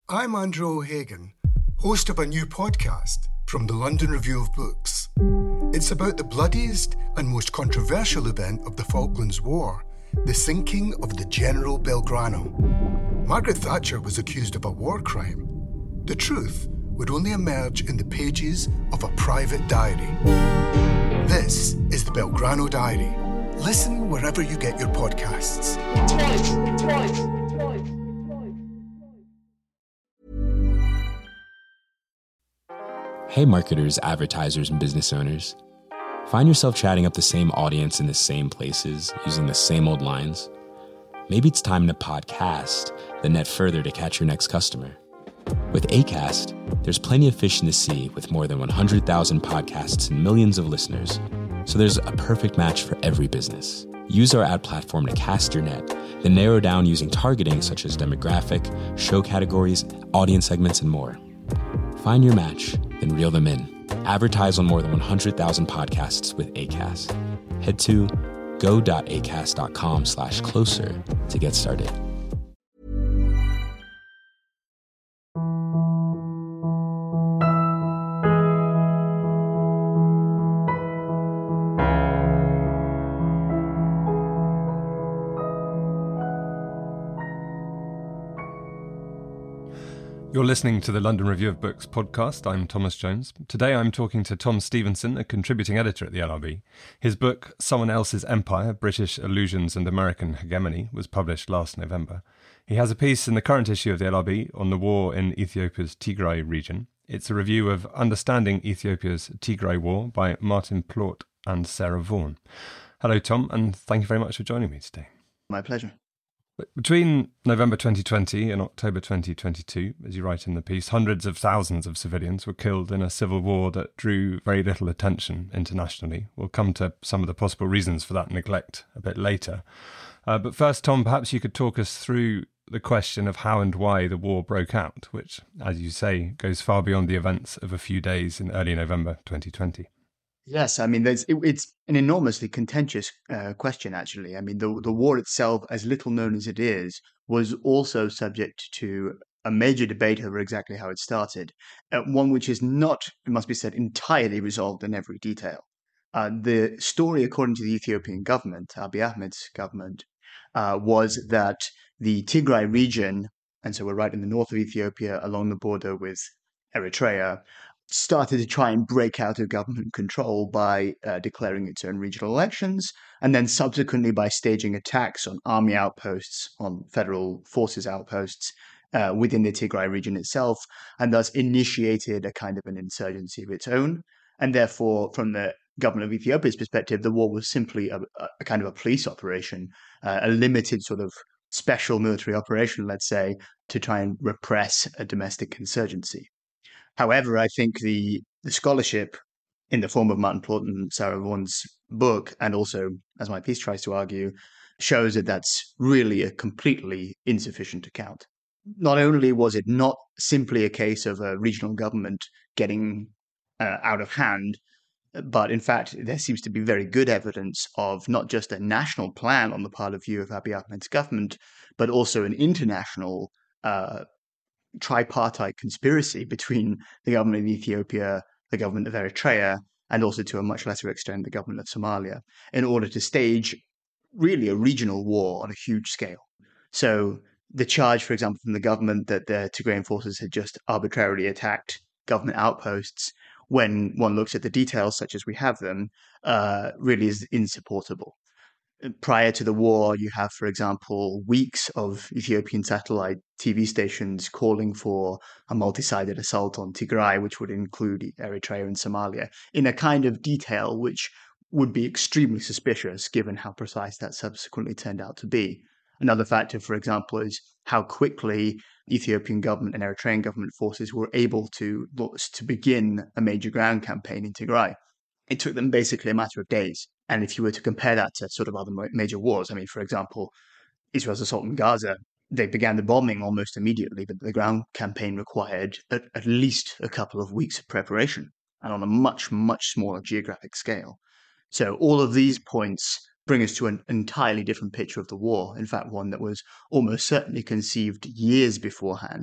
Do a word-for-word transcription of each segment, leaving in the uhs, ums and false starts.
I'm Andrew O'Hagan, host of a new podcast from the London Review of Books. It's about the bloodiest and most controversial event of the Falklands War, the sinking of the General Belgrano. Margaret Thatcher was accused of a war crime. The truth would only emerge in the pages of a private diary. This is the Belgrano Diary. Listen wherever you get your podcasts. Twice, twice, twice, twice. Hey marketers, advertisers, and business owners. Find yourself chatting up the same audience in the same places, using the same old lines? Maybe it's time to podcast the net further to catch your next customer. With Acast, there's plenty of fish in the sea with more than one hundred thousand podcasts and millions of listeners. So there's a perfect match for every business. Use our ad platform to cast your net, then narrow down using targeting such as demographic, show categories, audience segments, and more. Find your match, then reel them in. Advertise on more than one hundred thousand podcasts with Acast. Head to go.acast.com slash closer to get started. You're listening to the London Review of Books podcast. I'm Thomas Jones. Today I'm talking to Tom Stevenson, a contributing editor at the L R B. His book, Someone Else's Empire, British Illusions and American Hegemony, was published last November. He has a piece in the current issue of the L R B on the war in Ethiopia's Tigray region. It's a review of Understanding Ethiopia's Tigray War by Martin Plort and Sarah Vaughan. Hello, Tom, and thank you very much for joining me today. My pleasure. Between November twenty twenty and October twenty twenty-two, as you write in the piece, hundreds of thousands of civilians were killed in a civil war that drew very little attention internationally. We'll come to some of the possible reasons for that neglect a bit later. Uh, but first, Tom, perhaps you could talk us through the question of how and why the war broke out, which, as you say, goes far beyond the events of a few days in early November twenty twenty. Yes, I mean, there's, it, it's an enormously contentious uh, question, actually. I mean, the, the war itself, as little known as it is, was also subject to a major debate over exactly how it started, uh, one which is not, it must be said, entirely resolved in every detail. Uh, the story, according to the Ethiopian government, Abiy Ahmed's government, uh, was that the Tigray region, and so we're right in the north of Ethiopia along the border with Eritrea, started to try and break out of government control by uh, declaring its own regional elections, and then subsequently by staging attacks on army outposts, on federal forces outposts uh, within the Tigray region itself, and thus initiated a kind of an insurgency of its own. And therefore, from the government of Ethiopia's perspective, the war was simply a, a kind of a police operation, uh, a limited sort of special military operation, let's say, to try and repress a domestic insurgency. However, I think the, the scholarship in the form of Martin Plort and Sarah Vaughan's book, and also, as my piece tries to argue, shows that that's really a completely insufficient account. Not only was it not simply a case of a regional government getting uh, out of hand, but in fact, there seems to be very good evidence of not just a national plan on the part of view of Abiy Ahmed's government, but also an international uh tripartite conspiracy between the government of Ethiopia, the government of Eritrea, and also to a much lesser extent the government of Somalia, in order to stage really a regional war on a huge scale. So the charge, for example, from the government that the Tigrayan forces had just arbitrarily attacked government outposts, when one looks at the details such as we have them, uh, really is insupportable. Prior to the war, you have, for example, weeks of Ethiopian satellite T V stations calling for a multi-sided assault on Tigray, which would include Eritrea and Somalia, in a kind of detail which would be extremely suspicious given how precise that subsequently turned out to be. Another factor, for example, is how quickly Ethiopian government and Eritrean government forces were able to, to begin a major ground campaign in Tigray. It took them basically a matter of days. And if you were to compare that to sort of other major wars, I mean, for example, Israel's assault in Gaza, they began the bombing almost immediately, but the ground campaign required at, at least a couple of weeks of preparation, and on a much, much smaller geographic scale. So all of these points bring us to an entirely different picture of the war, in fact, one that was almost certainly conceived years beforehand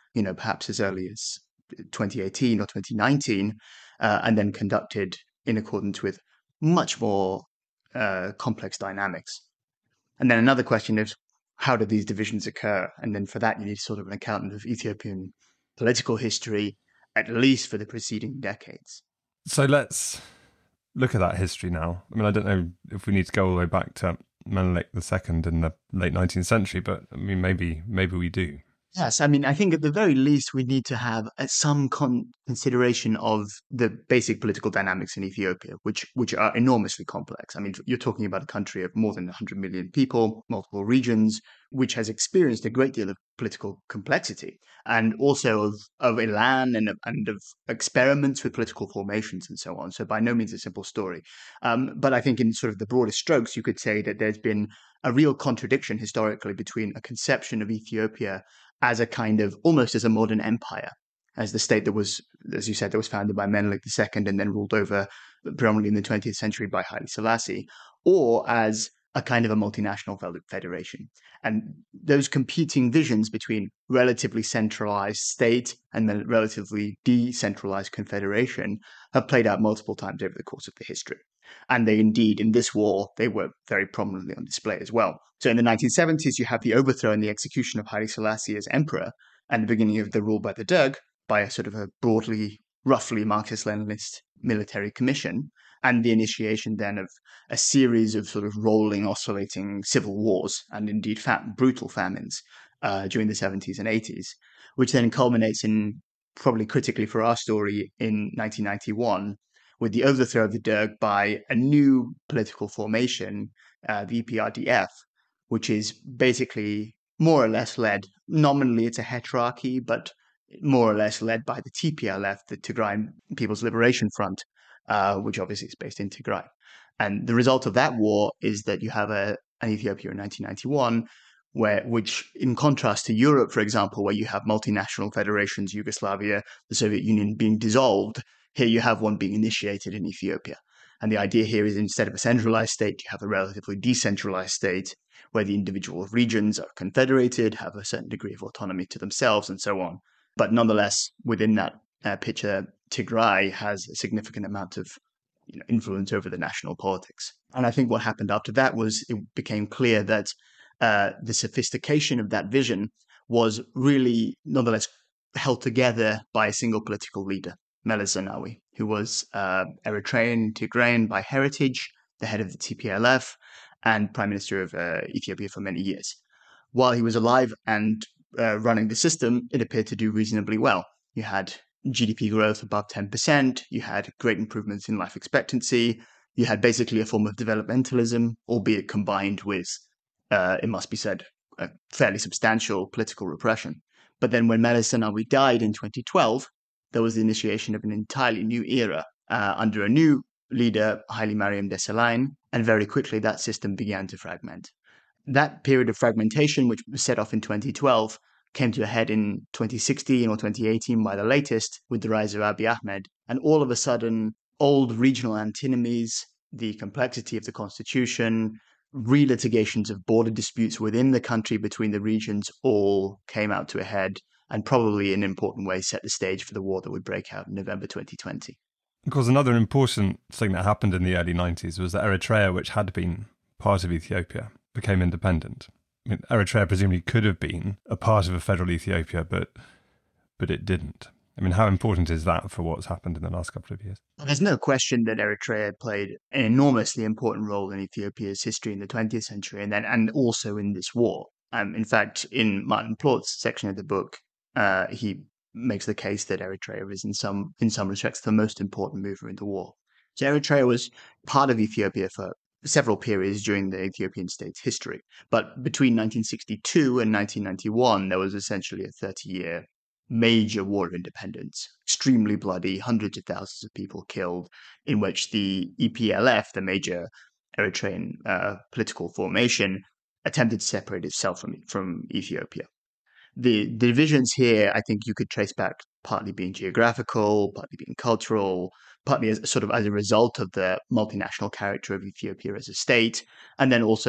you know, perhaps as early as twenty eighteen or twenty nineteen, uh, and then conducted in accordance with much more uh, complex dynamics. And then another question is, how did these divisions occur? And then for that, you need sort of an account of Ethiopian political history, at least for the preceding decades. So let's look at that history now. I mean, I don't know if we need to go all the way back to Menelik the Second in the late nineteenth century, but I mean, maybe maybe we do. Yes, I mean, I think at the very least we need to have uh, some con- consideration of the basic political dynamics in Ethiopia, which which are enormously complex. I mean, you're talking about a country of more than one hundred million people, multiple regions, which has experienced a great deal of political complexity, and also of of elan and of, and of experiments with political formations and so on. So by no means a simple story. Um, but I think in sort of the broadest strokes, you could say that there's been a real contradiction historically between a conception of Ethiopia as a kind of, almost as a modern empire, as the state that was, as you said, that was founded by Menelik the Second and then ruled over predominantly in the twentieth century by Haile Selassie, or as a kind of a multinational federation. And those competing visions between relatively centralized state and then relatively decentralized confederation have played out multiple times over the course of the history. And they indeed, in this war, they were very prominently on display as well. So in the nineteen seventies, you have the overthrow and the execution of Haile Selassie as emperor, and the beginning of the rule by the Derg by a sort of a broadly, roughly Marxist-Leninist military commission, and the initiation then of a series of sort of rolling, oscillating civil wars, and indeed fat, brutal famines uh, during the seventies and eighties, which then culminates in, probably critically for our story, in nineteen ninety-one, with the overthrow of the Derg by a new political formation, uh, the E P R D F, which is basically more or less led, nominally it's a heterarchy, but more or less led by the T P L F, the Tigray People's Liberation Front, uh, which obviously is based in Tigray. And the result of that war is that you have a, an Ethiopia in nineteen ninety-one, where, which in contrast to Europe, for example, where you have multinational federations, Yugoslavia, the Soviet Union being dissolved, here you have one being initiated in Ethiopia. And the idea here is instead of a centralized state, you have a relatively decentralized state where the individual regions are confederated, have a certain degree of autonomy to themselves, and so on. But nonetheless, within that uh, picture, Tigray has a significant amount of you know, influence over the national politics. And I think what happened after that was it became clear that uh, the sophistication of that vision was really nonetheless held together by a single political leader, Meles Zenawi, who was uh, Eritrean, Tigrayan by heritage, the head of the T P L F, and Prime Minister of uh, Ethiopia for many years. While he was alive and uh, running the system, it appeared to do reasonably well. You had G D P growth above ten percent, you had great improvements in life expectancy, you had basically a form of developmentalism, albeit combined with, uh, it must be said, a fairly substantial political repression. But then when Meles Zenawi died in twenty twelve, there was the initiation of an entirely new era uh, under a new leader, Haile Mariam Desalegn, and very quickly that system began to fragment. That period of fragmentation, which was set off in twenty twelve, came to a head in twenty sixteen or twenty eighteen by the latest, with the rise of Abiy Ahmed, and all of a sudden, old regional antinomies, the complexity of the constitution, relitigations of border disputes within the country between the regions all came out to a head, and probably in an important way set the stage for the war that would break out in November twenty twenty. Of course, another important thing that happened in the early nineties was that Eritrea, which had been part of Ethiopia, became independent. I mean, Eritrea presumably could have been a part of a federal Ethiopia, but but it didn't. I mean, how important is that for what's happened in the last couple of years? There's no question that Eritrea played an enormously important role in Ethiopia's history in the twentieth century, and then and also in this war. Um, in fact, in Martin Plaut's section of the book, uh, he makes the case that Eritrea is in some in some respects the most important mover in the war. So Eritrea was part of Ethiopia for several periods during the Ethiopian state's history. But between nineteen sixty-two and nineteen ninety-one, there was essentially a thirty-year major war of independence, extremely bloody, hundreds of thousands of people killed, in which the E P L F, the major Eritrean uh, political formation, attempted to separate itself from, from Ethiopia. The, the divisions here, I think you could trace back partly being geographical, partly being cultural, partly as sort of as a result of the multinational character of Ethiopia as a state, and then also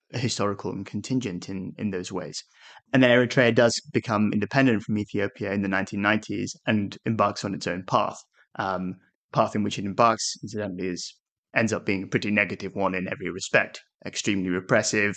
historical and contingent in, in those ways. And then Eritrea does become independent from Ethiopia in the nineteen nineties and embarks on its own path. Um, path in which it embarks, incidentally, is ends up being a pretty negative one in every respect. Extremely repressive,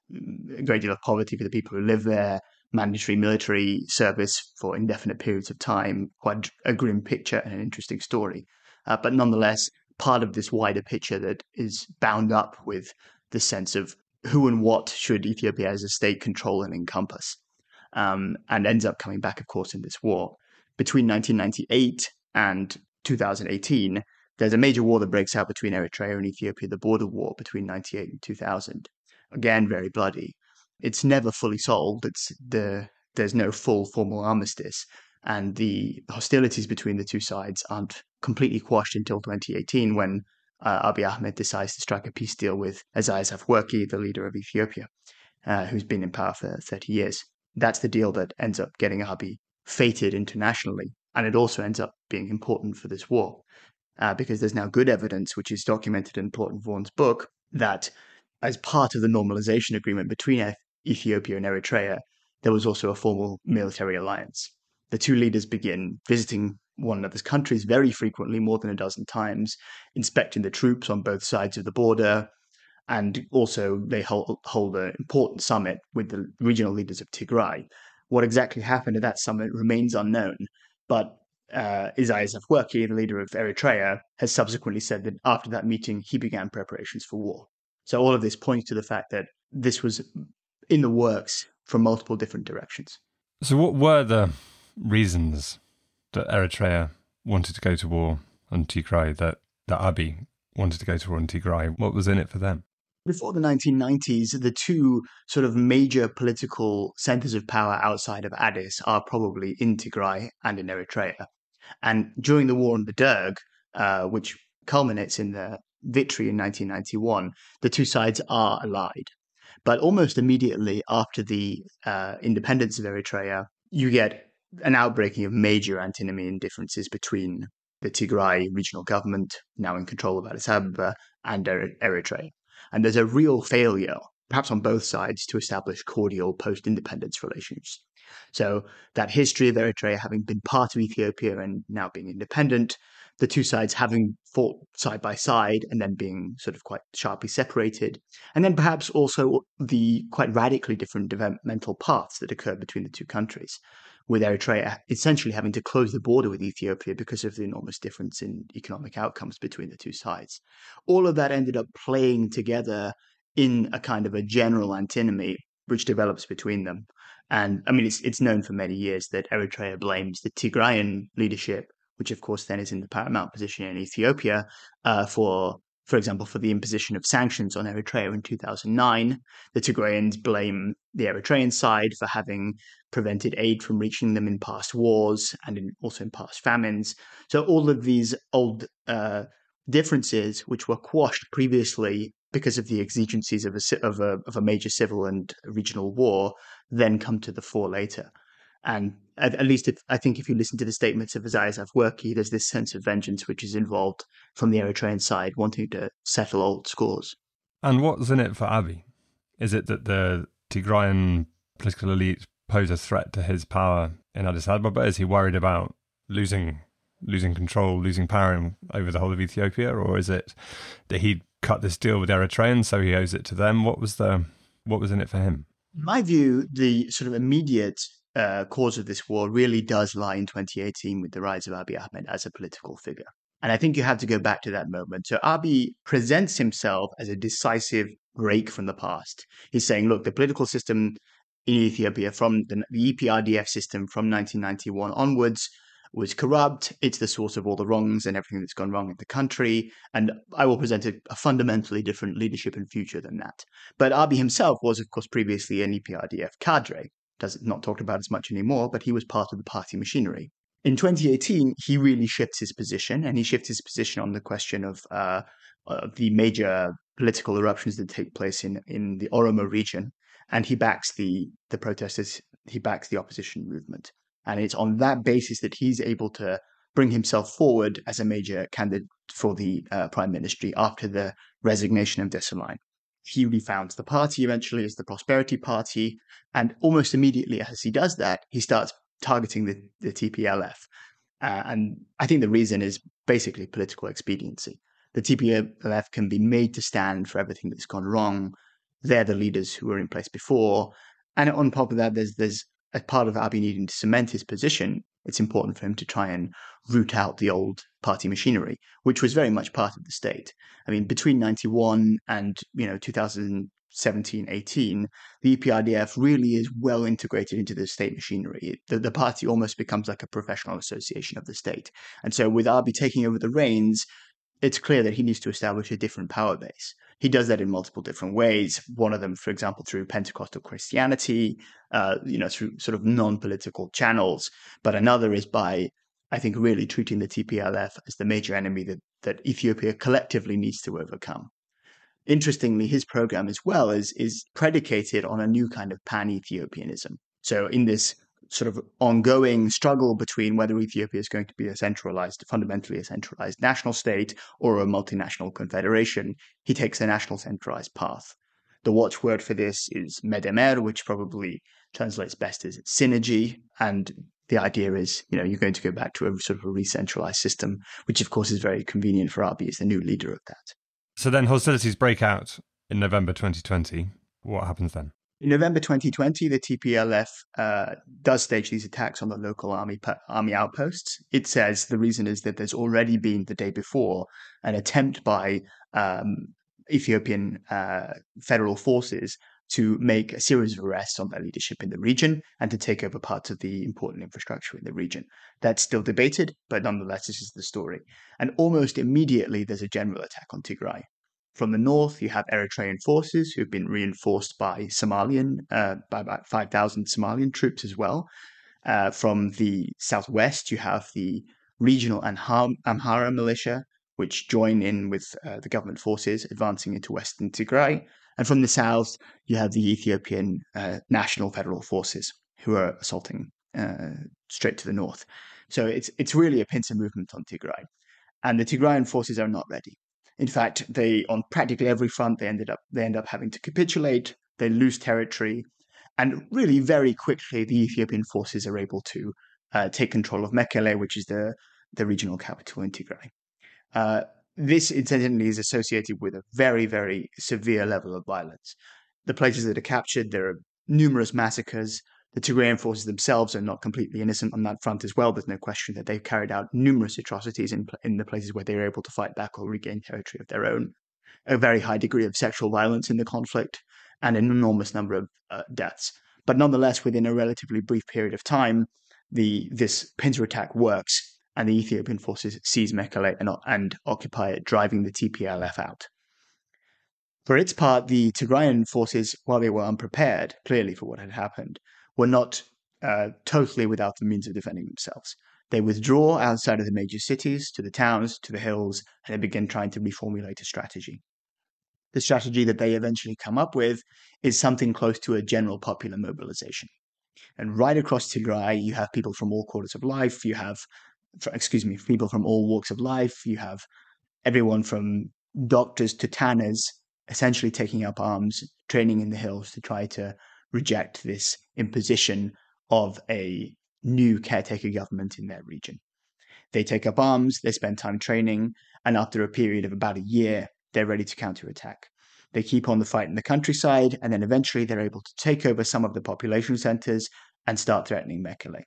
a great deal of poverty for the people who live there, mandatory military service for indefinite periods of time, quite a grim picture and an interesting story. Uh, but nonetheless, part of this wider picture that is bound up with the sense of who and what should Ethiopia as a state control and encompass, um, and ends up coming back, of course, in this war. Between nineteen ninety-eight and two thousand eighteen, there's a major war that breaks out between Eritrea and Ethiopia, the border war between ninety-eight and two thousand. Again, very bloody. It's never fully solved. It's the there's no full formal armistice, and the hostilities between the two sides aren't completely quashed until twenty eighteen, when uh, Abiy Ahmed decides to strike a peace deal with Isaias Afwerki, the leader of Ethiopia, uh, who's been in power for thirty years. That's the deal that ends up getting Abiy fated internationally, and it also ends up being important for this war, uh, because there's now good evidence, which is documented in Plort and Vaughan's book, that as part of the normalization agreement between Ethiopia and Eritrea, there was also a formal military alliance. The two leaders begin visiting one another's countries very frequently, more than a dozen times, inspecting the troops on both sides of the border, and also they hold, hold an important summit with the regional leaders of Tigray. What exactly happened at that summit remains unknown, but uh, Isaias Afwerki, the leader of Eritrea, has subsequently said that after that meeting, he began preparations for war. So all of this points to the fact that this was in the works from multiple different directions. So what were the reasons that Eritrea wanted to go to war on Tigray, that, that Abiy wanted to go to war on Tigray? What was in it for them? Before the nineteen nineties, the two sort of major political centers of power outside of Addis are probably in Tigray and in Eritrea. And during the war on the Derg, uh, which culminates in the victory in nineteen ninety-one, the two sides are allied. But almost immediately after the uh, independence of Eritrea, you get an outbreaking of major antinomy and differences between the Tigray regional government, now in control of Addis Ababa, and Eritrea. And there's a real failure, perhaps on both sides, to establish cordial post-independence relations. So that history of Eritrea having been part of Ethiopia and now being independent, the two sides having fought side by side and then being sort of quite sharply separated, and then perhaps also the quite radically different developmental paths that occurred between the two countries, with Eritrea essentially having to close the border with Ethiopia because of the enormous difference in economic outcomes between the two sides. All of that ended up playing together in a kind of a general antinomy which develops between them. And I mean, it's it's known for many years that Eritrea blames the Tigrayan leadership, which of course then is in the paramount position in Ethiopia, uh, for, for example, for the imposition of sanctions on Eritrea in two thousand nine. The Tigrayans blame the Eritrean side for having prevented aid from reaching them in past wars and in, also in past famines. So all of these old uh, differences, which were quashed previously because of the exigencies of a, of a, of a major civil and regional war, then come to the fore later. And at, at least if, I think if you listen to the statements of Isaias Afwerki, there's this sense of vengeance which is involved from the Eritrean side, wanting to settle old scores. And what's in it for Abiy? Is it that the Tigrayan political elite pose a threat to his power in Addis Ababa? Is he worried about losing losing control, losing power in, over the whole of Ethiopia? Or is it that he'd cut this deal with Eritreans, so he owes it to them? What was the what was in it for him? In my view, the sort of immediate uh, cause of this war really does lie in twenty eighteen with the rise of Abiy Ahmed as a political figure. And I think you have to go back to that moment. So Abiy presents himself as a decisive break from the past. He's saying, look, the political system in Ethiopia from the, the E P R D F system from nineteen ninety-one onwards was corrupt. It's the source of all the wrongs and everything that's gone wrong in the country. And I will present a, a fundamentally different leadership and future than that. But Abiy himself was, of course, previously an E P R D F cadre. Does not talked about as much anymore, but he was part of the party machinery. In twenty eighteen, he really shifts his position, and he shifts his position on the question of uh, uh, the major political eruptions that take place in, in the Oromo region, and he backs the, the protesters, he backs the opposition movement. And it's on that basis that he's able to bring himself forward as a major candidate for the uh, prime ministry after the resignation of Desalegn. he refounds the party eventually as the Prosperity Party. And almost immediately as he does that, he starts targeting the, the T P L F. Uh, and I think the reason is basically political expediency. The T P L F can be made to stand for everything that's gone wrong. They're the leaders who were in place before. And on top of that, there's there's as part of Abiy needing to cement his position, it's important for him to try and root out the old party machinery, which was very much part of the state. I mean, between ninety-one and you know two thousand seventeen, eighteen, the E P R D F really is well integrated into the state machinery. The, the party almost becomes like a professional association of the state. And so with Abiy taking over the reins, it's clear that he needs to establish a different power base. He does that in multiple different ways. One of them, for example, through Pentecostal Christianity, uh, you know, through sort of non-political channels. But another is by, I think, really treating the T P L F as the major enemy that, that Ethiopia collectively needs to overcome. Interestingly, his program as well is, is predicated on a new kind of pan-Ethiopianism. So in this sort of ongoing struggle between whether Ethiopia is going to be a centralized, fundamentally a centralized national state or a multinational confederation, he takes a national centralized path. The watchword for this is Medemer, which probably translates best as synergy. And the idea is, you know, you're going to go back to a sort of a re-centralized system, which of course is very convenient for Abiy as the new leader of that. So then hostilities break out in November twenty twenty. What happens then? In November twenty twenty, the T P L F uh, does stage these attacks on the local army army outposts. It says the reason is that there's already been, the day before, an attempt by um, Ethiopian uh, federal forces to make a series of arrests on their leadership in the region and to take over parts of the important infrastructure in the region. That's still debated, but nonetheless, this is the story. And almost immediately, there's a general attack on Tigray. From the north, you have Eritrean forces who've been reinforced by Somalian, uh, by about five thousand Somalian troops as well. Uh, from the southwest, you have the regional Amhara militia, which join in with uh, the government forces advancing into western Tigray. And from the south, you have the Ethiopian uh, National Federal Forces who are assaulting uh, straight to the north. So it's it's really a pincer movement on Tigray. And the Tigrayan forces are not ready. In fact, they, on practically every front, they ended up they end up having to capitulate. They lose territory, and really very quickly, the Ethiopian forces are able to uh, take control of Mekele, which is the the regional capital in Tigray. Uh, this, incidentally, is associated with a very, very severe level of violence. The places that are captured, there are numerous massacres. The Tigrayan forces themselves are not completely innocent on that front as well. There's no question that they've carried out numerous atrocities in, in the places where they were able to fight back or regain territory of their own. A very high degree of sexual violence in the conflict and an enormous number of uh, deaths. But nonetheless, within a relatively brief period of time, the this pincer attack works, and the Ethiopian forces seize Mekele and, and occupy it, driving the T P L F out. For its part, the Tigrayan forces, while they were unprepared, clearly, for what had happened, were not uh, totally without the means of defending themselves. They withdraw outside of the major cities, to the towns, to the hills, and they begin trying to reformulate a strategy. The strategy that they eventually come up with is something close to a general popular mobilization. And right across Tigray, you have people from all quarters of life. You have, excuse me, people from all walks of life. You have everyone from doctors to tanners essentially taking up arms, training in the hills to try to reject this imposition of a new caretaker government in their region. They take up arms, they spend time training, and after a period of about a year, they're ready to counterattack. They keep on the fight in the countryside, and then eventually they're able to take over some of the population centers and start threatening Mekele.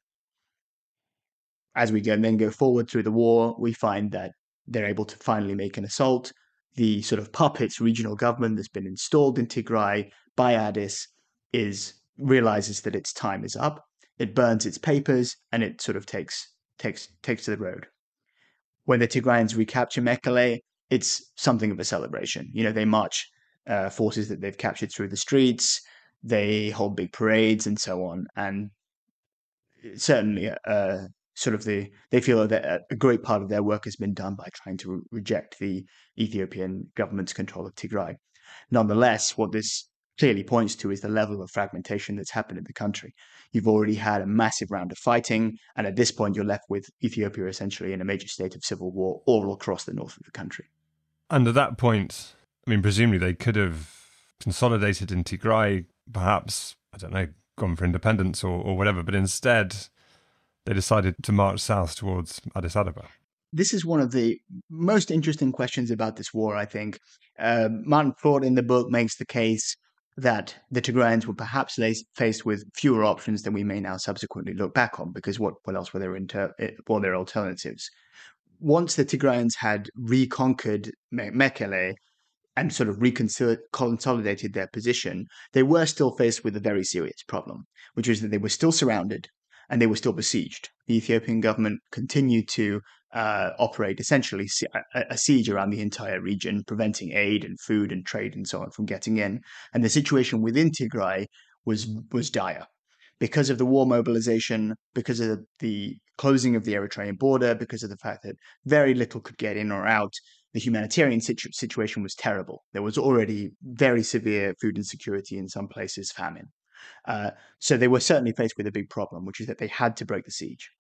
As we go, then go forward through the war, we find that they're able to finally make an assault. The sort of puppets regional government that's been installed in Tigray by Addis is realizes that its time is up. It burns its papers and it sort of takes takes takes to the road. When the Tigrayans recapture Mekele, it's something of a celebration. You know, they march uh, forces that they've captured through the streets. They hold big parades and so on. And certainly, uh, sort of the they feel that a great part of their work has been done by trying to re- reject the Ethiopian government's control of Tigray. Nonetheless, what this clearly points to is the level of fragmentation that's happened in the country. You've already had a massive round of fighting, and at this point, you're left with Ethiopia essentially in a major state of civil war all across the north of the country. And at that point, I mean, presumably they could have consolidated in Tigray, perhaps, I don't know, gone for independence or, or whatever, but instead they decided to march south towards Addis Ababa. This is one of the most interesting questions about this war, I think. Uh, Martin Plaut in the book makes the case that the Tigrayans were perhaps faced with fewer options than we may now subsequently look back on, because what, what else were there, inter- were there alternatives? Once the Tigrayans had reconquered Me- Mekele and sort of reconsolidated their position, they were still faced with a very serious problem, which was that they were still surrounded and they were still besieged. The Ethiopian government continued to uh, operate essentially a, a siege around the entire region, preventing aid and food and trade and so on from getting in. And the situation within Tigray was was dire. Because of the war mobilization, because of the closing of the Eritrean border, because of the fact that very little could get in or out, the humanitarian situ- situation was terrible. There was already very severe food insecurity, in some places famine. Uh, so they were certainly faced with a big problem, which is that they had to break the siege.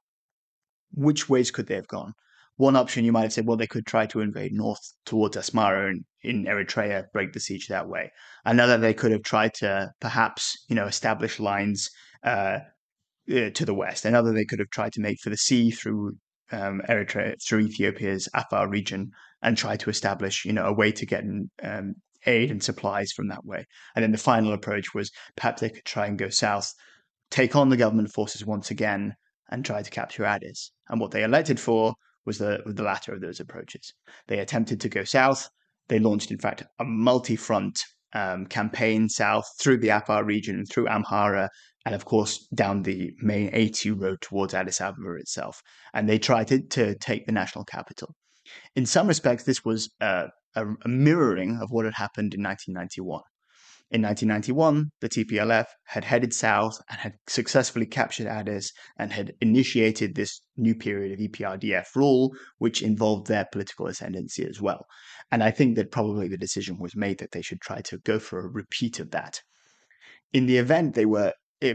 Which ways could they have gone? One option, you might have said, well, they could try to invade north towards Asmara and in Eritrea, break the siege that way. Another, they could have tried to perhaps, you know, establish lines uh, uh, to the west. Another, they could have tried to make for the sea through um, Eritrea, through Ethiopia's Afar region, and try to establish, you know, a way to get um, aid and supplies from that way. And then the final approach was perhaps they could try and go south, take on the government forces once again, and try to capture Addis. And what they elected for was the, the latter of those approaches. They attempted to go south. They launched, in fact, a multi-front um, campaign south through the Afar region, through Amhara, and of course down the main A two road towards Addis Ababa itself. And they tried to, to take the national capital. In some respects, this was uh, a, a mirroring of what had happened in nineteen ninety-one. In nineteen ninety-one, the T P L F had headed south and had successfully captured Addis and had initiated this new period of E P R D F rule, which involved their political ascendancy as well. And I think that probably the decision was made that they should try to go for a repeat of that. In the event, they were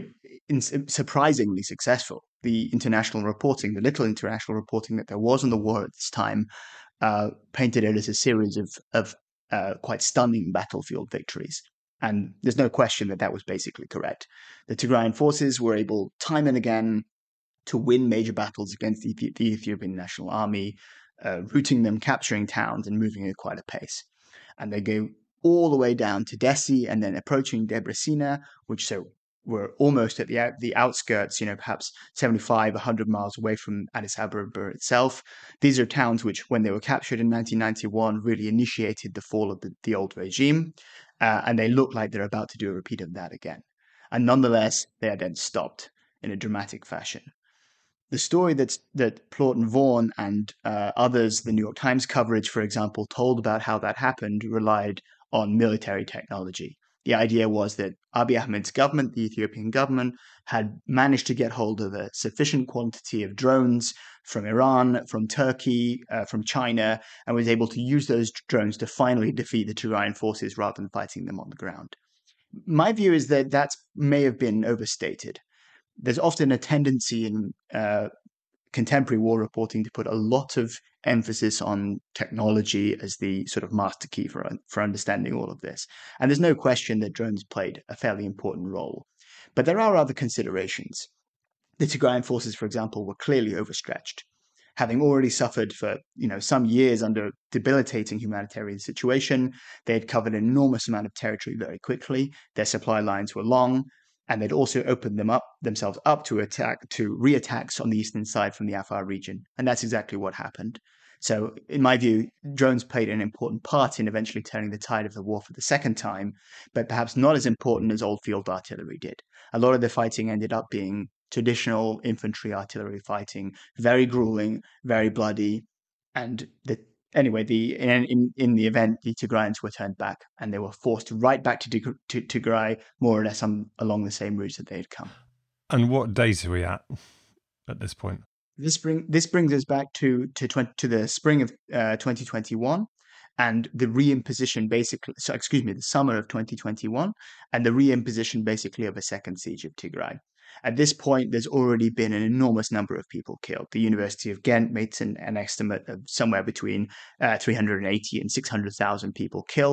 surprisingly successful. The international reporting, the little international reporting that there was on the war at this time, uh, painted it as a series of, of uh, quite stunning battlefield victories. And there's no question that that was basically correct. The Tigrayan forces were able, time and again, to win major battles against the, the Ethiopian National Army, uh, routing them, capturing towns, and moving at quite a pace. And they go all the way down to Dessie and then approaching Debrecina, which so were almost at the out, the outskirts, you know, perhaps seventy-five, one hundred miles away from Addis Ababa itself. These are towns which, when they were captured in nineteen ninety-one, really initiated the fall of the, the old regime. Uh, and they look like they're about to do a repeat of that again. And nonetheless, they are then stopped in a dramatic fashion. The story that's, that Plaut and Vaughan and uh, others, the New York Times coverage, for example, told about how that happened relied on military technology. The idea was that Abiy Ahmed's government, the Ethiopian government, had managed to get hold of a sufficient quantity of drones from Iran, from Turkey, uh, from China, and was able to use those drones to finally defeat the Tigrayan forces rather than fighting them on the ground. My view is that that may have been overstated. There's often a tendency in uh, contemporary war reporting to put a lot of emphasis on technology as the sort of master key for, for understanding all of this. And there's no question that drones played a fairly important role. But there are other considerations. The Tigrayan forces, for example, were clearly overstretched. Having already suffered for you know some years under debilitating humanitarian situation, they had covered an enormous amount of territory very quickly. Their supply lines were long, and they'd also opened them up themselves up to attack to re-attacks on the eastern side from the Afar region, and that's exactly what happened. So, in my view, drones played an important part in eventually turning the tide of the war for the second time, but perhaps not as important as old field artillery did. A lot of the fighting ended up being traditional infantry artillery fighting, very grueling, very bloody, and the Anyway, the in, in in the event, the Tigrayans were turned back, and they were forced right back to, to Tigray, more or less on, along the same routes that they had come. And what date are we at at this point? This bring this brings us back to to twenty, to the spring of uh, twenty twenty-one, and the reimposition basically. So excuse me, the summer of twenty twenty-one, and the reimposition basically of a second siege of Tigray. At this point, there's already been an enormous number of people killed. The University of Ghent makes an, an estimate of somewhere between uh, three hundred eighty and six hundred thousand people killed.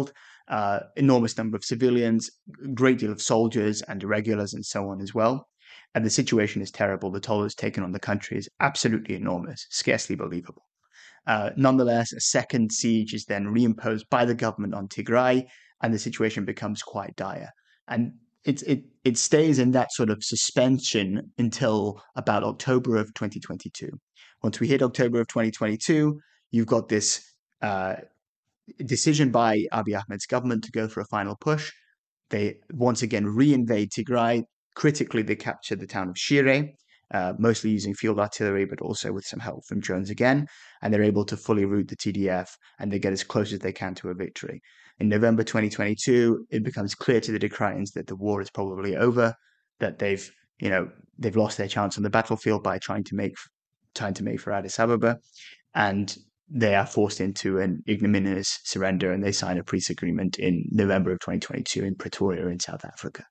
uh, enormous number of civilians, great deal of soldiers and irregulars and so on as well. And the situation is terrible. The toll it's taken on the country is absolutely enormous, scarcely believable. Uh, nonetheless, a second siege is then reimposed by the government on Tigray, and the situation becomes quite dire. And it, it, it stays in that sort of suspension until about October of twenty twenty-two. Once we hit October of twenty twenty-two, you've got this uh, decision by Abiy Ahmed's government to go for a final push. They once again reinvade Tigray. Critically, they captured the town of Shire, uh, mostly using field artillery, but also with some help from drones again. And they're able to fully rout the T D F, and they get as close as they can to a victory. In November twenty twenty-two, it becomes clear to the Tigrayans that the war is probably over, that they've, you know, they've lost their chance on the battlefield by trying to make, trying to make for Addis Ababa, and they are forced into an ignominious surrender, and they sign a peace agreement in November of twenty twenty-two in Pretoria in South Africa.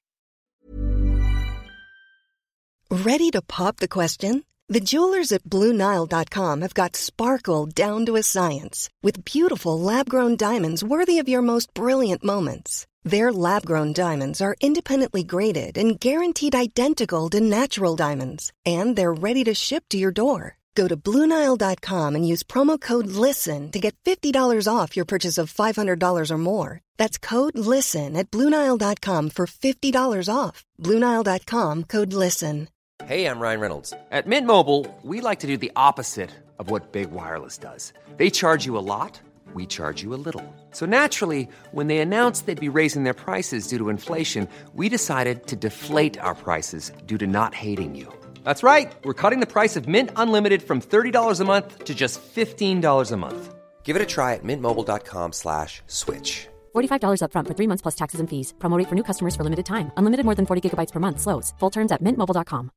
Ready to pop the question? The jewelers at Blue Nile dot com have got sparkle down to a science with beautiful lab-grown diamonds worthy of your most brilliant moments. Their lab-grown diamonds are independently graded and guaranteed identical to natural diamonds, and they're ready to ship to your door. Go to Blue Nile dot com and use promo code LISTEN to get fifty dollars off your purchase of five hundred dollars or more. That's code LISTEN at Blue Nile dot com for fifty dollars off. Blue Nile dot com, code LISTEN. Hey, I'm Ryan Reynolds. At Mint Mobile, we like to do the opposite of what Big Wireless does. They charge you a lot, we charge you a little. So naturally, when they announced they'd be raising their prices due to inflation, we decided to deflate our prices due to not hating you. That's right. We're cutting the price of Mint Unlimited from thirty dollars a month to just fifteen dollars a month. Give it a try at mintmobile.com slash switch. forty-five dollars up front for three months plus taxes and fees. Promo rate for new customers for limited time. Unlimited more than forty gigabytes per month. Slows full terms at mint mobile dot com.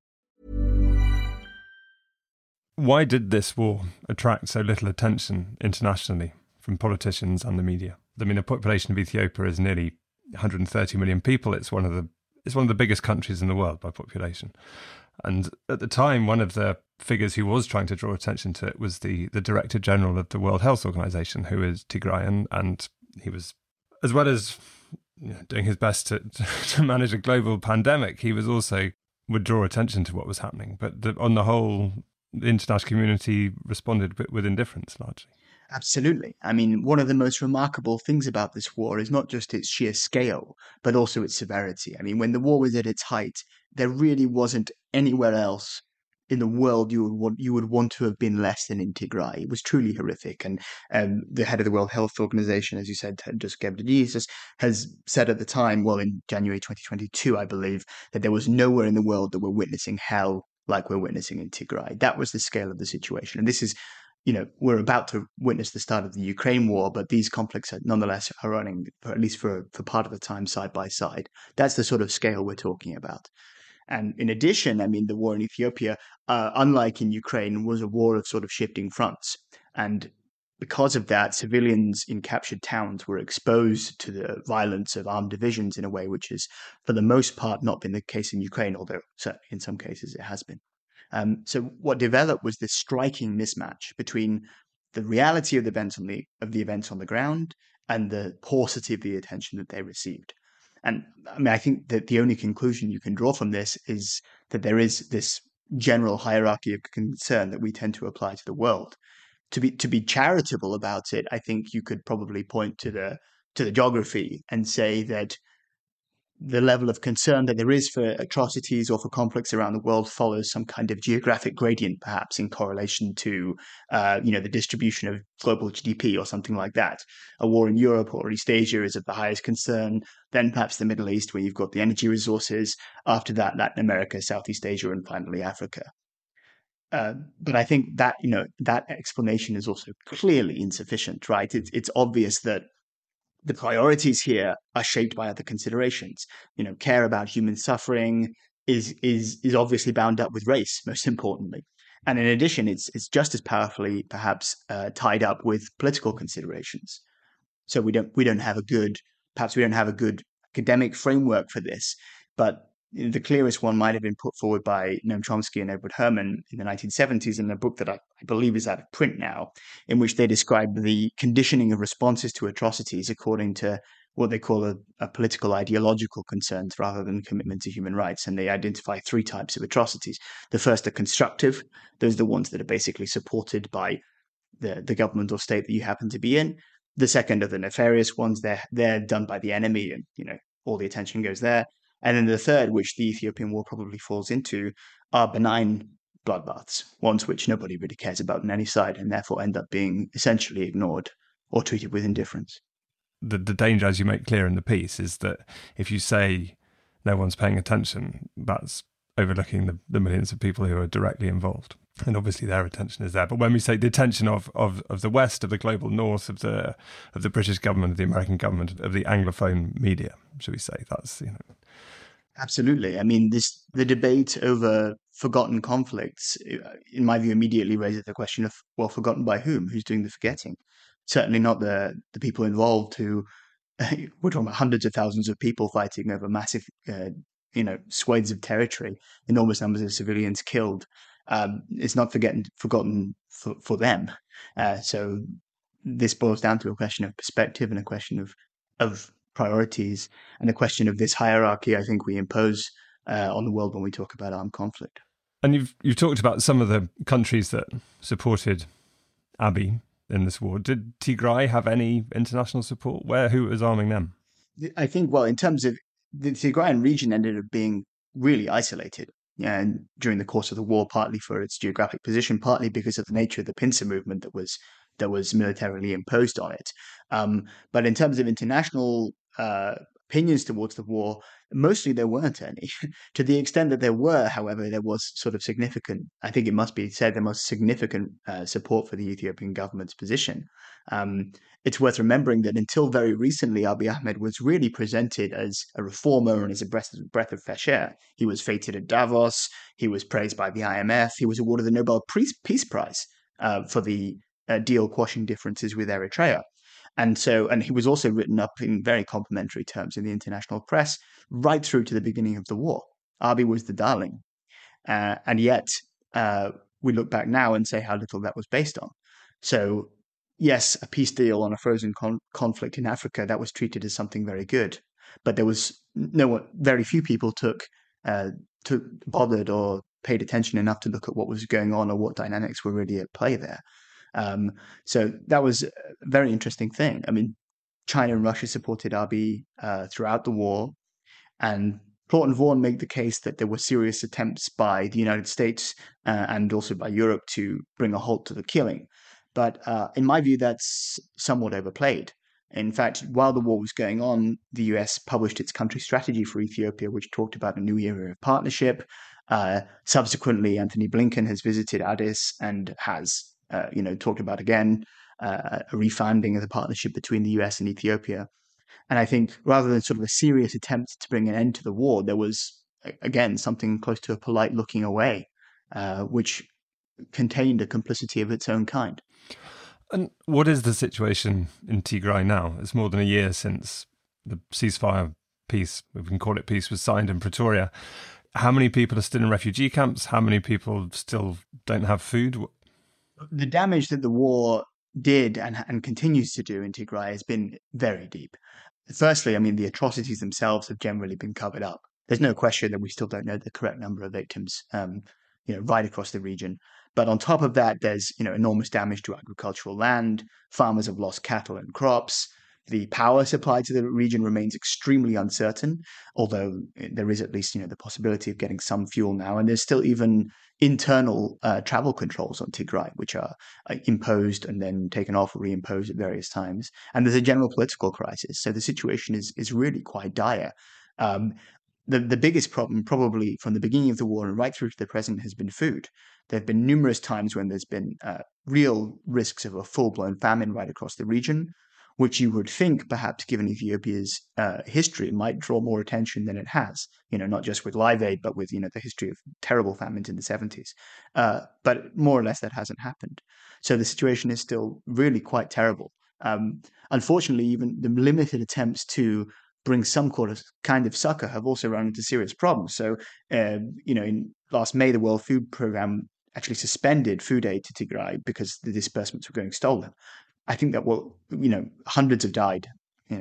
Why did this war attract so little attention internationally from politicians and the media? I mean, the population of Ethiopia is nearly one hundred thirty million people. It's one of the it's one of the biggest countries in the world by population. And at the time, one of the figures who was trying to draw attention to it was the, the Director General of the World Health Organization, who is Tigrayan, and he was, as well as you know, doing his best to, to manage a global pandemic, he was also would draw attention to what was happening. But the, on the whole, the international community responded with indifference, largely. Absolutely. I mean, one of the most remarkable things about this war is not just its sheer scale, but also its severity. I mean, when the war was at its height, there really wasn't anywhere else in the world you would want you would want to have been less than in Tigray. It was truly horrific. And um, the head of the World Health Organization, as you said, Tedros Ghebreyesus, has said at the time, well, in January twenty twenty-two, I believe, that there was nowhere in the world that we're witnessing hell like we're witnessing in Tigray. That was the scale of the situation. And this is, you know, we're about to witness the start of the Ukraine war, but these conflicts are nonetheless are running, for, at least for, for part of the time, side by side. That's the sort of scale we're talking about. And in addition, I mean, the war in Ethiopia, uh, unlike in Ukraine, was a war of sort of shifting fronts. And because of that, civilians in captured towns were exposed to the violence of armed divisions in a way which has, for the most part, not been the case in Ukraine, although certainly in some cases it has been. Um, so what developed was this striking mismatch between the reality of the events on the of the events on the ground and the paucity of the attention that they received. And I mean, I think that the only conclusion you can draw from this is that there is this general hierarchy of concern that we tend to apply to the world. To be to be charitable about it, I think you could probably point to the to the geography and say that the level of concern that there is for atrocities or for conflicts around the world follows some kind of geographic gradient, perhaps in correlation to, uh, you know, the distribution of global G D P or something like that. A war in Europe or East Asia is of the highest concern. Then perhaps the Middle East, where you've got the energy resources. After that, Latin America, Southeast Asia, and finally Africa. Uh, but I think that, you know, that explanation is also clearly insufficient, right? It's it's obvious that the priorities here are shaped by other considerations. You know, care about human suffering is is is obviously bound up with race, most importantly. And in addition, it's it's just as powerfully perhaps uh, tied up with political considerations. So we don't we don't have a good perhaps we don't have a good academic framework for this, but the clearest one might have been put forward by Noam Chomsky and Edward Herman in the nineteen seventies in a book that I, I believe is out of print now, in which they describe the conditioning of responses to atrocities according to what they call a, a political ideological concerns rather than commitment to human rights. And they identify three types of atrocities. The first are constructive. Those are the ones that are basically supported by the, the government or state that you happen to be in. The second are the nefarious ones. They're, they're done by the enemy, and, you know, all the attention goes there. And then the third, which the Ethiopian war probably falls into, are benign bloodbaths, ones which nobody really cares about on any side and therefore end up being essentially ignored or treated with indifference. The, the danger, as you make clear in the piece, is that if you say no one's paying attention, that's overlooking the, the millions of people who are directly involved. And obviously their attention is there. But when we say the attention of, of, of the West, of the global North, of the of the British government, of the American government, of the Anglophone media, should we say, that's, you know. Absolutely. I mean, this the debate over forgotten conflicts, in my view, immediately raises the question of, well, forgotten by whom? Who's doing the forgetting? Certainly not the, the people involved who, we're talking about hundreds of thousands of people fighting over massive, uh, you know, swathes of territory, enormous numbers of civilians killed. Um, it's not forgetting, forgotten for, for them. Uh, so this boils down to a question of perspective and a question of of priorities and a question of this hierarchy I think we impose uh, on the world when we talk about armed conflict. And you've you've talked about some of the countries that supported Abiy in this war. Did Tigray have any international support? Where who was arming them? I think, well, in terms of the Tigrayan region ended up being really isolated. Yeah, and during the course of the war, partly for its geographic position, partly because of the nature of the pincer movement that was that was militarily imposed on it. Um, but in terms of international uh, opinions towards the war, mostly there weren't any. To the extent that there were, however, there was sort of significant, I think it must be said, there was significant uh, support for the Ethiopian government's position. Um, it's worth remembering that until very recently, Abiy Ahmed was really presented as a reformer and as a breath, breath of fresh air. He was feted at Davos. He was praised by the I M F. He was awarded the Nobel Peace Prize uh, for the uh, deal quashing differences with Eritrea. And so, and he was also written up in very complimentary terms in the international press right through to the beginning of the war. Abiy was the darling. Uh, and yet, uh, we look back now and say how little that was based on. So, yes, a peace deal on a frozen con- conflict in Africa, that was treated as something very good. But there was no one, very few people took, uh, took bothered or paid attention enough to look at what was going on or what dynamics were really at play there. Um, so that was a very interesting thing. I mean, China and Russia supported Abiy uh, throughout the war, and Plot and Vaughan make the case that there were serious attempts by the United States uh, and also by Europe to bring a halt to the killing. But uh, in my view, that's somewhat overplayed. In fact, while the war was going on, the U S published its country strategy for Ethiopia, which talked about a new era of partnership. Uh, subsequently, Anthony Blinken has visited Addis and has Uh, you know, talked about again uh, a refounding of the partnership between the U S and Ethiopia. And I think rather than sort of a serious attempt to bring an end to the war, there was, again, something close to a polite looking away, uh, which contained a complicity of its own kind. And what is the situation in Tigray now? It's more than a year since the ceasefire peace, if we can call it peace, was signed in Pretoria. How many people are still in refugee camps? How many people still don't have food? The damage that the war did and, and continues to do in Tigray has been very deep. Firstly, I mean, the atrocities themselves have generally been covered up. There's no question that we still don't know the correct number of victims, um, you know, right across the region. But on top of that, there's, you know, enormous damage to agricultural land. Farmers have lost cattle and crops. The power supply to the region remains extremely uncertain, although there is at least, you know, the possibility of getting some fuel now. And there's still even internal uh, travel controls on Tigray, which are uh, imposed and then taken off or reimposed at various times. And there's a general political crisis. So the situation is is really quite dire. Um, the, the biggest problem, probably from the beginning of the war and right through to the present, has been food. There have been numerous times when there's been uh, real risks of a full-blown famine right across the region, which you would think, perhaps given Ethiopia's uh, history, might draw more attention than it has, you know, not just with Live Aid, but with, you know, the history of terrible famines in the seventies. Uh, but more or less that hasn't happened. So the situation is still really quite terrible. Um, unfortunately, even the limited attempts to bring some kind of succor have also run into serious problems. So, uh, you know, in last May, the World Food Programme actually suspended food aid to Tigray because the disbursements were going stolen. I think that, well, you know, hundreds have died, you know,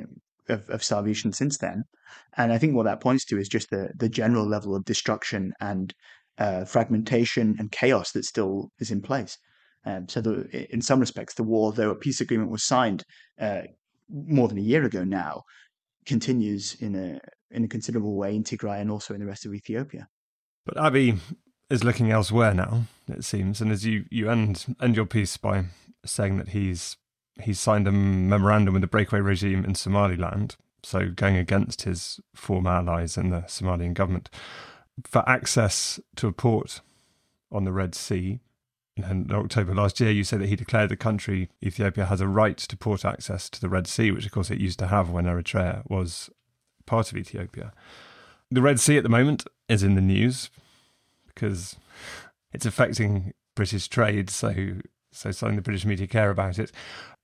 of, of starvation since then. And I think what that points to is just the, the general level of destruction and uh, fragmentation and chaos that still is in place. Um, so the, in some respects, the war, though a peace agreement was signed uh, more than a year ago now, continues in a in a considerable way in Tigray and also in the rest of Ethiopia. But Abiy is looking elsewhere now, it seems. And as you, you end end your piece by saying that he's he's signed a memorandum with the breakaway regime in Somaliland, so going against his former allies in the Somalian government, for access to a port on the Red Sea. And in October last year, you said that he declared the country, Ethiopia, has a right to port access to the Red Sea, which of course it used to have when Eritrea was part of Ethiopia. The Red Sea at the moment is in the news because it's affecting British trade, so so something the British media care about it.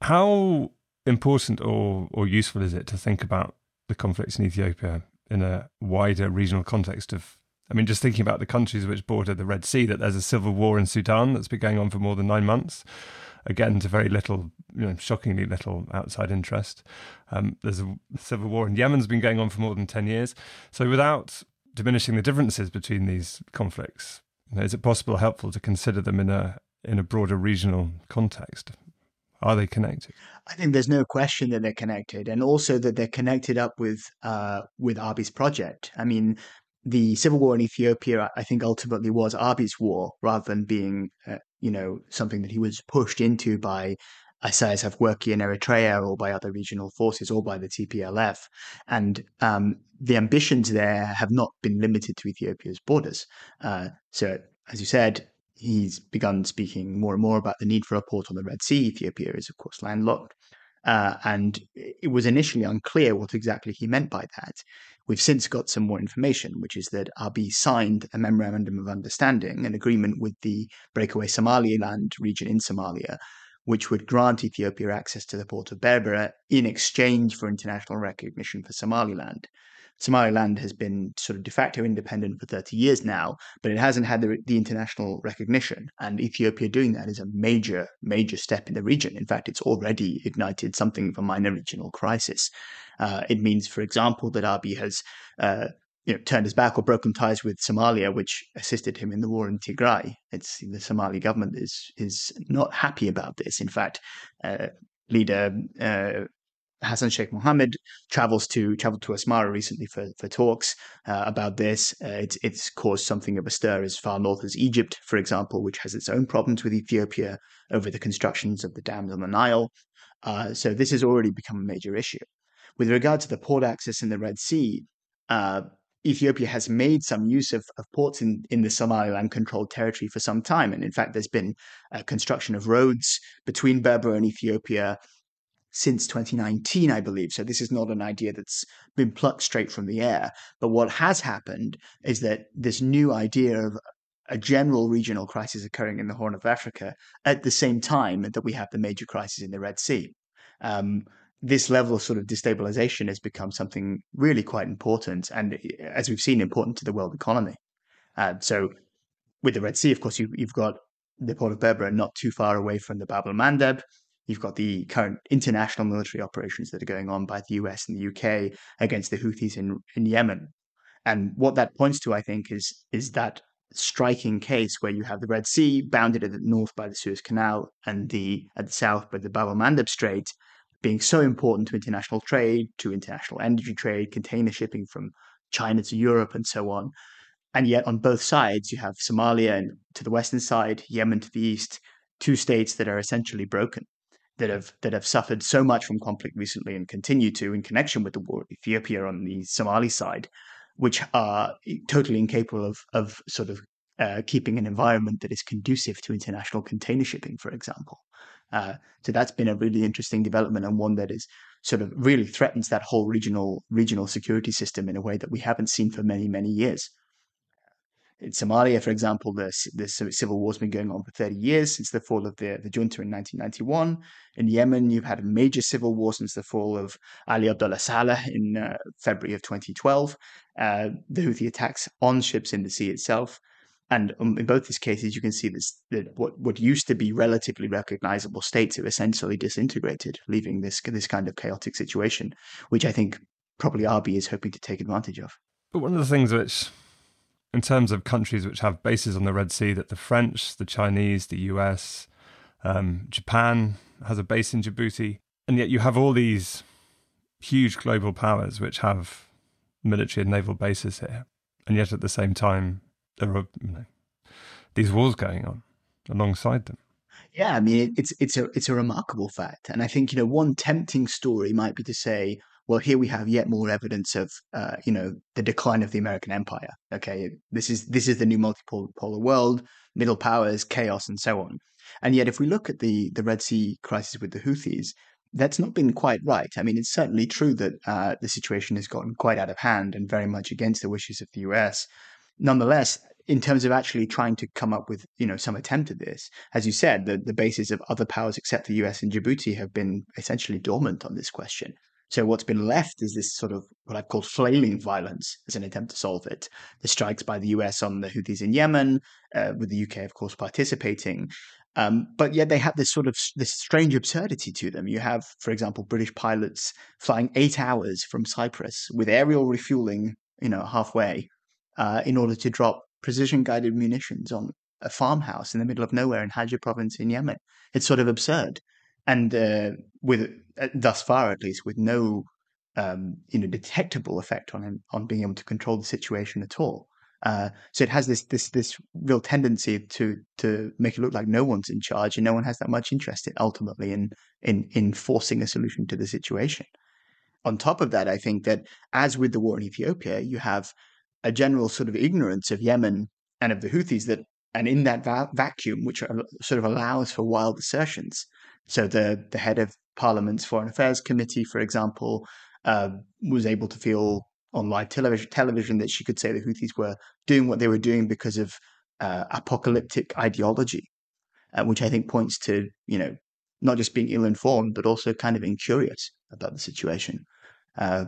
How important or, or useful is it to think about the conflicts in Ethiopia in a wider regional context of, I mean, just thinking about the countries which border the Red Sea, that there's a civil war in Sudan that's been going on for more than nine months. Again, to very little, you know, shockingly little outside interest. Um, there's a civil war in Yemen's been going on for more than ten years. So without diminishing the differences between these conflicts, you know, is it possible or helpful to consider them in a in a broader regional context? Are they connected? I think there's no question that they're connected, and also that they're connected up with uh, with Abiy's project. I mean, the civil war in Ethiopia, I think, ultimately was Abiy's war, rather than being, uh, you know, something that he was pushed into by Isaias Afwerki in Eritrea or by other regional forces or by the T P L F. And um, the ambitions there have not been limited to Ethiopia's borders. Uh, so, as you said, he's begun speaking more and more about the need for a port on the Red Sea. Ethiopia is, of course, landlocked. Uh, and it was initially unclear what exactly he meant by that. We've since got some more information, which is that Abiy signed a memorandum of understanding, an agreement with the breakaway Somaliland region in Somalia, which would grant Ethiopia access to the port of Berbera in exchange for international recognition for Somaliland. Somaliland has been sort of de facto independent for thirty years now, but it hasn't had the, the international recognition. And Ethiopia doing that is a major, major step in the region. In fact, it's already ignited something of a minor regional crisis. Uh, it means, for example, that Abiy has uh, you know, turned his back or broken ties with Somalia, which assisted him in the war in Tigray. It's the Somali government is is not happy about this. In fact, uh, leader uh, Hassan Sheikh Mohammed travels to traveled to Asmara recently for for talks uh, about this. Uh, it's it's caused something of a stir as far north as Egypt, for example, which has its own problems with Ethiopia over the constructions of the dams on the Nile. Uh, so this has already become a major issue. With regard to the port access in the Red Sea, uh, Ethiopia has made some use of, of ports in, in the Somaliland-controlled territory for some time. And in fact, there's been uh, construction of roads between Berbera and Ethiopia since twenty nineteen, I believe. So this is not an idea that's been plucked straight from the air. But what has happened is that this new idea of a general regional crisis occurring in the Horn of Africa at the same time that we have the major crisis in the Red Sea. Um, this level of sort of destabilization has become something really quite important, and as we've seen, important to the world economy. Uh, so with the Red Sea, of course, you, you've got the port of Berbera not too far away from the Bab el-Mandeb. You've got the current international military operations that are going on by the U S and the U K against the Houthis in, in Yemen. And what that points to, I think, is, is that striking case where you have the Red Sea bounded at the north by the Suez Canal and the at the south by the Bab el-Mandeb Strait, being so important to international trade, to international energy trade, container shipping from China to Europe, and so on. And yet on both sides, you have Somalia and to the western side, Yemen to the east, two states that are essentially broken, that have that have suffered so much from conflict recently and continue to in connection with the war. Ethiopia on the Somali side, which are totally incapable of, of sort of uh, keeping an environment that is conducive to international container shipping, for example. Uh, so that's been a really interesting development, and one that is sort of really threatens that whole regional regional security system in a way that we haven't seen for many, many years. In Somalia, for example, the, the civil war has been going on for thirty years, since the fall of the, the junta in nineteen ninety-one. In Yemen, you've had a major civil war since the fall of Ali Abdullah Saleh in uh, February of twenty twelve. Uh, the Houthi attacks on ships in the sea itself. And um, in both these cases, you can see this, that what, what used to be relatively recognizable states have essentially disintegrated, leaving this this kind of chaotic situation, which I think probably R B is hoping to take advantage of. But one of the things which, in terms of countries which have bases on the Red Sea, that the French, the Chinese, the U S, um, Japan has a base in Djibouti, and yet you have all these huge global powers which have military and naval bases here, and yet at the same time there are, you know, these wars going on alongside them. Yeah, I mean, it's it's a it's a remarkable fact, and I think, you know, one tempting story might be to say, well, here we have yet more evidence of, uh, you know, the decline of the American empire. Okay, this is this is the new multipolar world, middle powers, chaos, and so on. And yet, if we look at the the Red Sea crisis with the Houthis, that's not been quite right. I mean, it's certainly true that uh, the situation has gotten quite out of hand and very much against the wishes of the U S. Nonetheless, in terms of actually trying to come up with, you know, some attempt at this, as you said, the, the bases of other powers except the U S and Djibouti have been essentially dormant on this question. So what's been left is this sort of what I've called flailing violence as an attempt to solve it. The strikes by the U S on the Houthis in Yemen, uh, with the U K, of course, participating. Um, but yet they have this sort of this strange absurdity to them. You have, for example, British pilots flying eight hours from Cyprus with aerial refueling, you know, halfway, uh, in order to drop precision-guided munitions on a farmhouse in the middle of nowhere in Hajj province in Yemen. It's sort of absurd. And uh, with uh, thus far, at least, with no um, you know detectable effect on him on being able to control the situation at all. Uh, so it has this this this real tendency to to make it look like no one's in charge and no one has that much interest in ultimately in in in forcing a solution to the situation. On top of that, I think that as with the war in Ethiopia, you have a general sort of ignorance of Yemen and of the Houthis that, and in that va- vacuum, which are, sort of allows for wild assertions. So the the head of Parliament's Foreign Affairs Committee, for example, uh, was able to feel on live television, television that she could say the Houthis were doing what they were doing because of uh, apocalyptic ideology, uh, which I think points to, you know, not just being ill-informed, but also kind of incurious about the situation. Uh,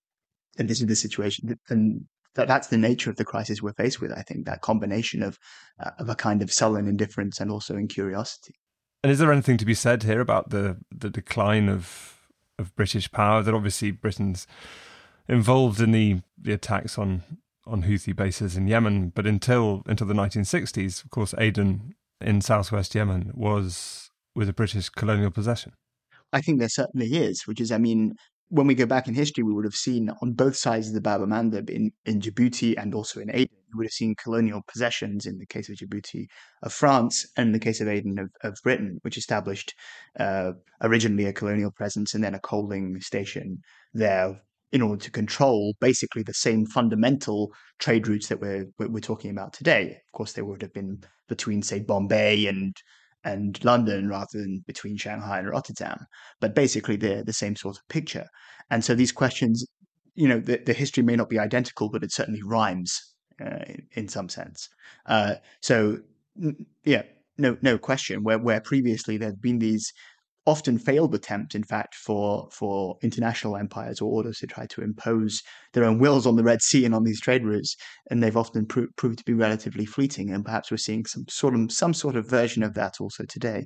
and this is the situation, and that that's the nature of the crisis we're faced with, I think, that combination of uh, of a kind of sullen indifference and also incuriosity. And is there anything to be said here about the, the decline of of British power? That obviously Britain's involved in the, the attacks on, on Houthi bases in Yemen, but until until the nineteen sixties, of course, Aden in southwest Yemen was was a British colonial possession. I think there certainly is, which is, I mean, when we go back in history, we would have seen on both sides of the Bab el-Mandeb, in, in Djibouti and also in Aden, we would have seen colonial possessions in the case of Djibouti of France and in the case of Aden of, of Britain, which established uh, originally a colonial presence and then a coaling station there in order to control basically the same fundamental trade routes that we're, we're talking about today. Of course, they would have been between, say, Bombay and and London rather than between Shanghai and Rotterdam. But basically, they're the same sort of picture. And so these questions, you know, the, the history may not be identical, but it certainly rhymes uh, in, in some sense. Uh, so, yeah, no no question, where, where previously there had been these often failed attempts, in fact, for for international empires or orders to try to impose their own wills on the Red Sea and on these trade routes, and they've often pro- proved to be relatively fleeting. And perhaps we're seeing some sort of some sort of version of that also today,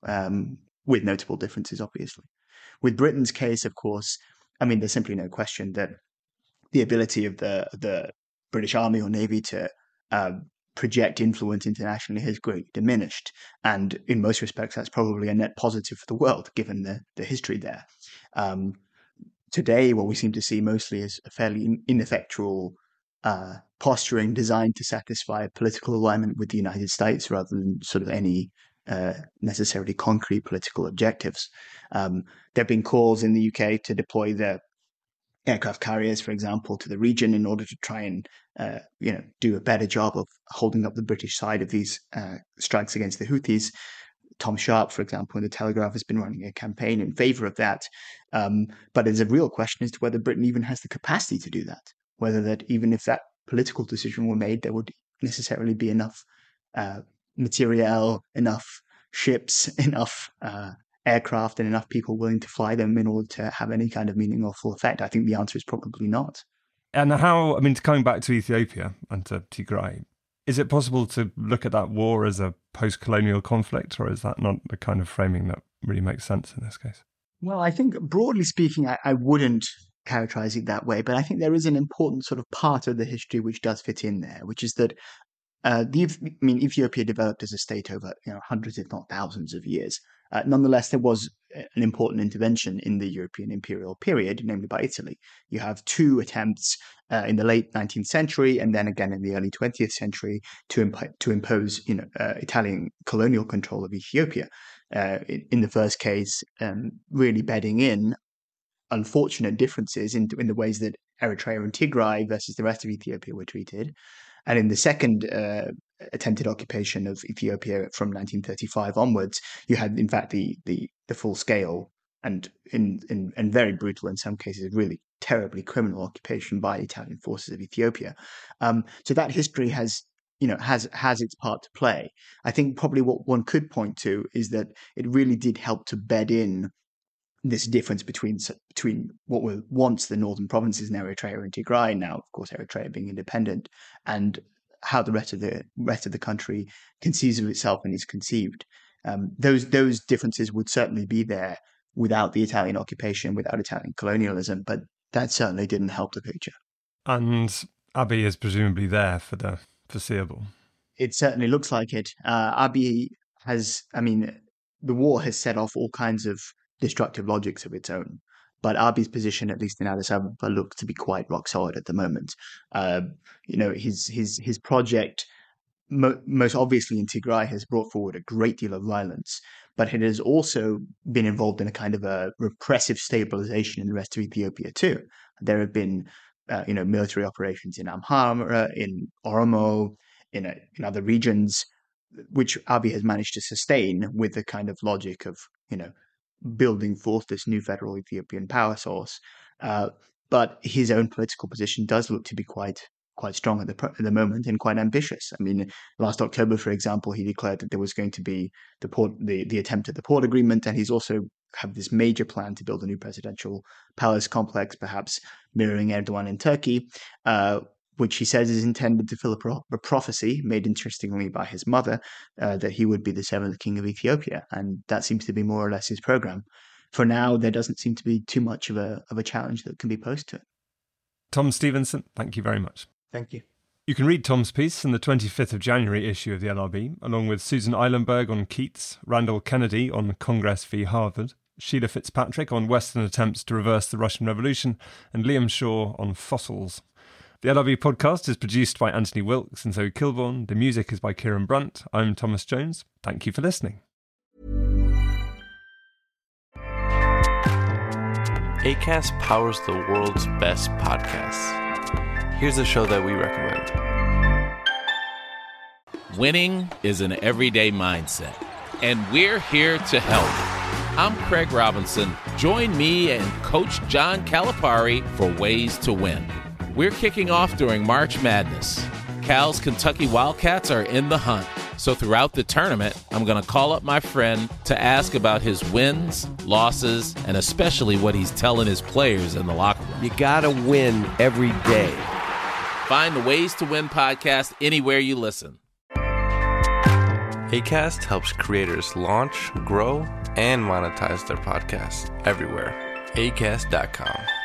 um, with notable differences, obviously. With Britain's case, of course, I mean, there's simply no question that the ability of the the British Army or Navy to uh, project influence internationally has greatly diminished. And in most respects, that's probably a net positive for the world, given the, the history there. Um, today, what we seem to see mostly is a fairly ineffectual uh, posturing designed to satisfy political alignment with the United States rather than sort of any uh, necessarily concrete political objectives. Um, there have been calls in the U K to deploy their aircraft carriers, for example, to the region in order to try and, uh, you know, do a better job of holding up the British side of these uh, strikes against the Houthis. Tom Sharp, for example, in the Telegraph, has been running a campaign in favour of that. Um, but there's a real question as to whether Britain even has the capacity to do that, whether that even if that political decision were made, there would necessarily be enough uh, materiel, enough ships, enough uh, aircraft and enough people willing to fly them in order to have any kind of meaningful effect. I think the answer is probably not. And how, I mean, coming back to Ethiopia and to Tigray, Is it possible to look at that war as a post-colonial conflict, or is that not the kind of framing that really makes sense in this case? Well, I think broadly speaking, I, I wouldn't characterize it that way, but I think there is an important sort of part of the history which does fit in there, which is that uh, the I mean, Ethiopia developed as a state over you know hundreds, if not thousands, of years. Uh, nonetheless, there was an important intervention in the European imperial period, namely by Italy. You have two attempts uh, in the late nineteenth century and then again in the early twentieth century to, imp- to impose you know, uh, Italian colonial control of Ethiopia. Uh, in, in the first case, um, really bedding in unfortunate differences in, in the ways that Eritrea and Tigray versus the rest of Ethiopia were treated. And in the second uh, attempted occupation of Ethiopia from nineteen thirty-five onwards, you had, in fact, the the, the full scale and in, in and very brutal, in some cases, really terribly criminal occupation by Italian forces of Ethiopia. Um, so that history has, you know, has has its part to play. I think probably what one could point to is that it really did help to bed in this difference between between what were once the northern provinces in Eritrea and Tigray, now of course Eritrea being independent, and how the rest of the rest of the country conceives of itself and is conceived. Um, those those differences would certainly be there without the Italian occupation, without Italian colonialism, but that certainly didn't help the picture. And Abiy is presumably there for the foreseeable. It certainly looks like it. Uh, Abiy has, I mean, the war has set off all kinds of destructive logics of its own. But Abiy's position, at least in Addis Ababa, looks to be quite rock solid at the moment. Uh, you know, his his his project, mo- most obviously in Tigray, has brought forward a great deal of violence, but it has also been involved in a kind of a repressive stabilization in the rest of Ethiopia too. There have been, uh, you know, military operations in Amhara, in Oromo, in uh, in other regions, which Abiy has managed to sustain with the kind of logic of, you know, building forth this new federal Ethiopian power source. Uh, but his own political position does look to be quite quite strong at the at the moment and quite ambitious. I mean, last October, for example, he declared that there was going to be the port, the, the attempt at the port agreement, and he's also have this major plan to build a new presidential palace complex, perhaps mirroring Erdogan in Turkey, uh, which he says is intended to fill a, pro- a prophecy made interestingly by his mother, uh, that he would be the seventh king of Ethiopia. And that seems to be more or less his program. For now, there doesn't seem to be too much of a of a challenge that can be posed to it. Tom Stevenson, thank you very much. Thank you. You can read Tom's piece in the twenty-fifth of January issue of the L R B, along with Susan Eilenberg on Keats, Randall Kennedy on Congress v Harvard, Sheila Fitzpatrick on Western attempts to reverse the Russian Revolution, and Liam Shaw on fossils. The L R B podcast is produced by Anthony Wilkes and Zoe Kilborn. The music is by Kieran Brunt. I'm Thomas Jones. Thank you for listening. Acast powers the world's best podcasts. Here's a show that we recommend. Winning is an everyday mindset, and we're here to help. I'm Craig Robinson. Join me and Coach John Calipari for Ways to Win. We're kicking off during March Madness. Cal's Kentucky Wildcats are in the hunt. So throughout the tournament, I'm going to call up my friend to ask about his wins, losses, and especially what he's telling his players in the locker room. You got to win every day. Find the Ways to Win podcast anywhere you listen. Acast helps creators launch, grow, and monetize their podcasts everywhere. acast dot com.